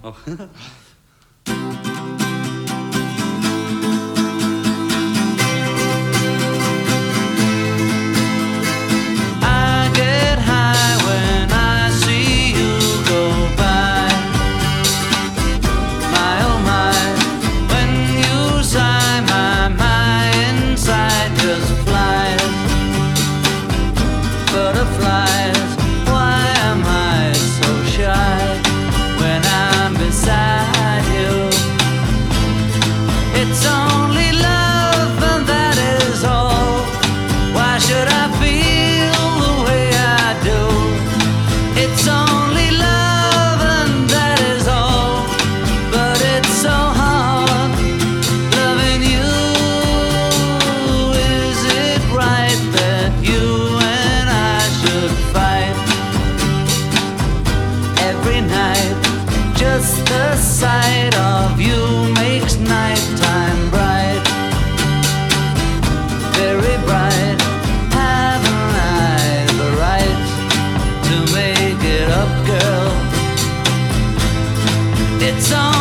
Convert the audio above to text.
Oh. I get high when I see you go by. My oh my, when you sigh, my inside just flies. Butterflies, why am I so shy when I'm beside you? It's only love and that is all. Why should I feel the way I do? It's only love and that is all. But it's so hard loving you. Is it right that you and I should fight every night? Just the sight of you makes nighttime bright, very bright. Haven't I the right to make it up, girl? It's on